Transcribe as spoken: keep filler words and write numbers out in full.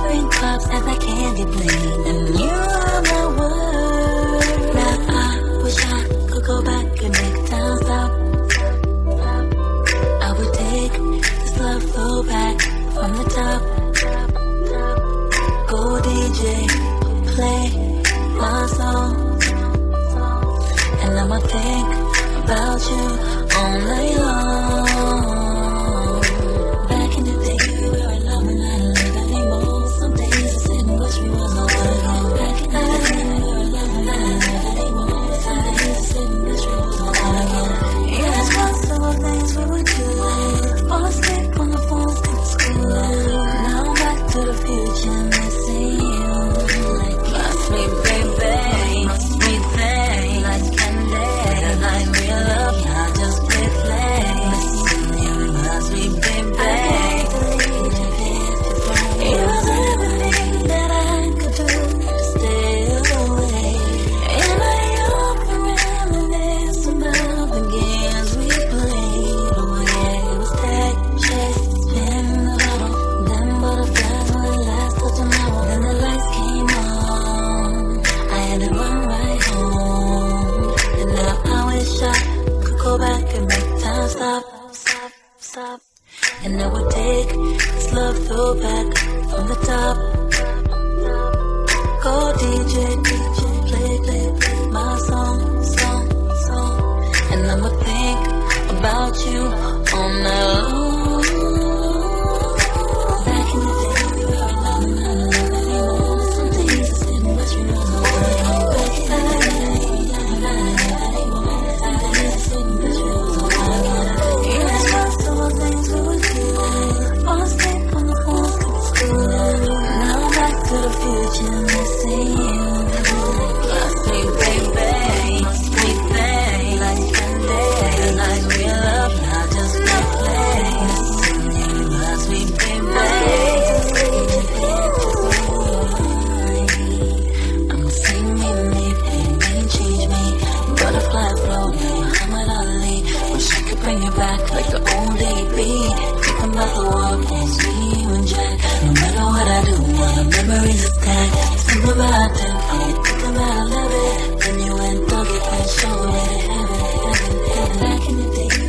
Whispering clouds as that candy bling, and you are my word. Now I wish I could go back and make time stop. I would take this love flow back from the top. Go D J, play my song, and I'ma think about you all night long. Back in the day, we were alone and I don't live anymore. Some days I sit and wish we was all alone. Back in the day, we were alone and I don't live anymore. Some days I sit and wish we was all alone. Yeah, it's possible things we would do. Fall asleep on the phone, skip school. Now I'm back to the future, missing you. Like my sweet baby, my sweet thing, like candy, like real love. I just play play, missing you, my sweet baby. It was everything that I could do to stay away. And I often reminisce about the games we played. Oh yeah, it was tag, chase, spin the bottle, then butterflies on the last of tomorrow. Then the lights came on, I had to run right home. And now I wish I could go back and make time stop, stop, stop. And I would take this love flow back from the top. Go D J, D J, play, play, play my song, song, song. And I'ma think about you all night long. Back in the day, we were alone and I don't live anymore. Some days I sit and wish we was all alone. Back in the day, I don't live anymore. Some days I sit and wish we was all alone. Yeah, it's possible things we would do. Fall asleep on the phone, skip school. Now I'm back to the future, missing you. My sweet baby, my sweet thing, like candy, like real love. I just play play, missing you, my sweet baby. I'm sing me, me, baby, change me. Butterfly flow, Muhammad Ali. Wish I could bring you back like the old A B. Think about the walk, it's me, you and Jack. No matter what I do, all the memories attack. Think about them, I think about love it. Then you went dog it and show it, heaven, heaven, heaven. Back in the day.